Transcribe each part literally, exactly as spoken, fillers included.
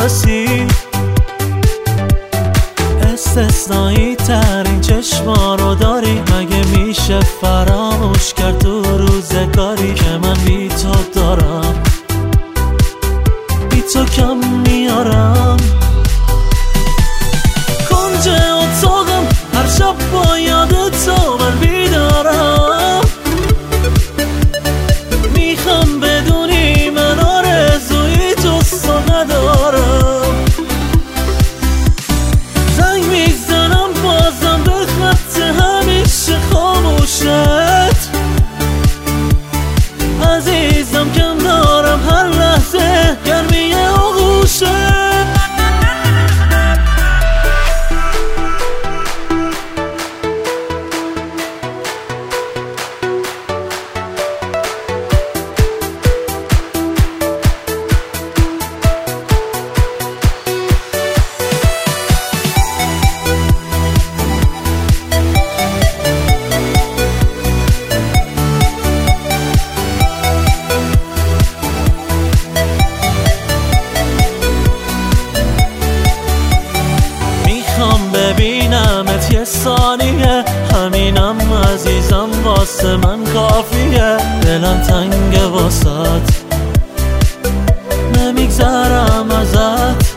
رسید. استثنایی ترین چشما رو داری، مگه میشه فراموش کرد تو روزگاری که من بی تو دارم، بی تو کم میارم. کنج اتاقم هر شب با یاد تو من بیدارم، میخوام بدونی من آرزوی جز تو ندارم. زنگ میزنم بازم به خط همیشه خاموشت، عزیزم کم دارم هر لحظه گرمی آغوشت. ببینمت یه ثانیه، همینم عزیزم واسه من کافیه. دلم تنگ واسط نمیگذرم ازت،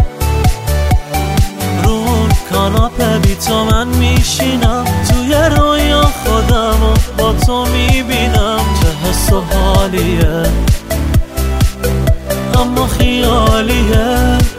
رو کاناپه بی تو من میشینم، توی رویا خودمو با تو میبینم. چه حس و حالیه اما خیالیه،